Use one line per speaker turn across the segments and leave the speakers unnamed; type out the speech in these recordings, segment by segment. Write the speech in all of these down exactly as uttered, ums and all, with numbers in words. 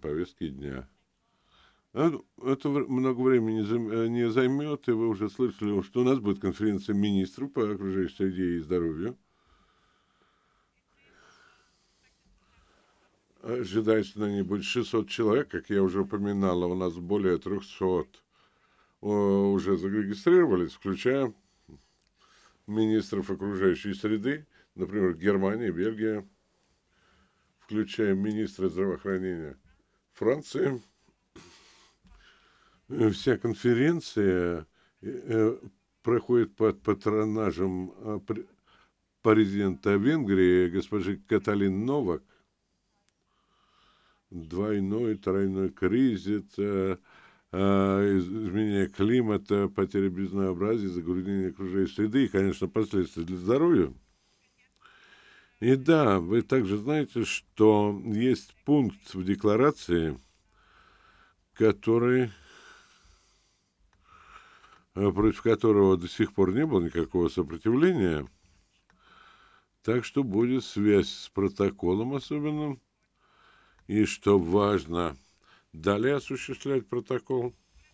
повестке дня. А, Это вр- много времени не займ- э, не займет, и вы уже слышали, что у нас будет конференция министров по окружающей среде и здоровью. Ожидается, на ней будет шестьсот человек, как я уже упоминала, у нас более трехсот о, уже зарегистрировались, включая министров окружающей среды, например, Германия, Бельгия, включая министра здравоохранения Франции. Э, Вся конференция э, э, проходит под патронажем э, пр- президента Венгрии госпожи Каталин Новак. Двойной, тройной кризис, э, э, изменение климата, потеря безобразия, загрязнение окружающей среды и, конечно, последствия для здоровья. И да, вы также знаете, что есть пункт в декларации, который, э, против которого до сих пор не было никакого сопротивления, так что будет связь с протоколом особенным, и, что важно, далее осуществлять протокол.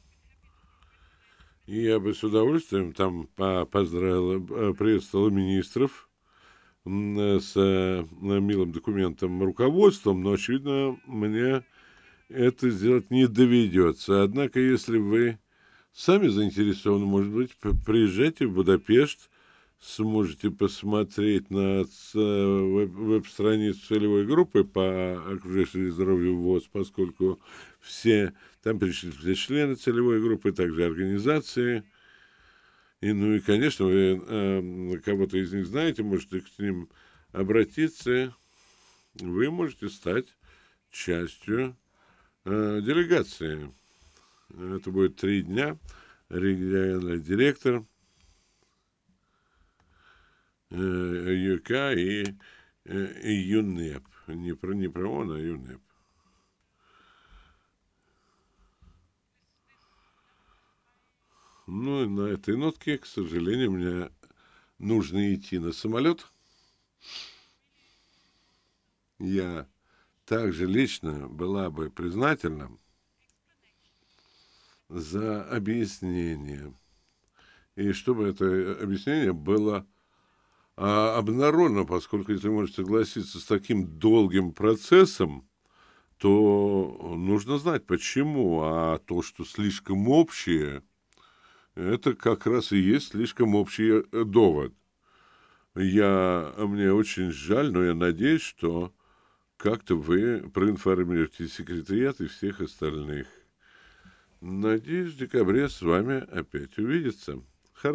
И я бы с удовольствием там по- поздравил, э, приветствовал министров м, э, с э, милым документом руководством, но, очевидно, мне это сделать не доведется. Однако, если вы сами заинтересованы, может быть, п- приезжайте в Будапешт, сможете посмотреть на ц- веб- веб-страницу целевой группы по окружающей здоровью ВОЗ, поскольку все, там перечислены все члены целевой группы, также организации. И, ну и, конечно, вы э, кого-то из них знаете, можете к ним обратиться, вы можете стать частью э, делегации. Это будет три дня. Региональный директор э, ЮК и, э, и ЮНЕП. Не про, не про ООН, а ЮНЕП. Ну и на этой нотке, к сожалению, мне нужно идти на самолет. Я также лично была бы признательна за объяснение. И чтобы это объяснение было а, обнародовано, поскольку, если можете согласиться с таким долгим процессом, то нужно знать, почему. А то, что слишком общее, это как раз и есть слишком общий э, довод. Я, мне очень жаль, но я надеюсь, что как-то вы проинформируете секретариат и всех остальных. Надеюсь, в декабре с вами опять увидеться.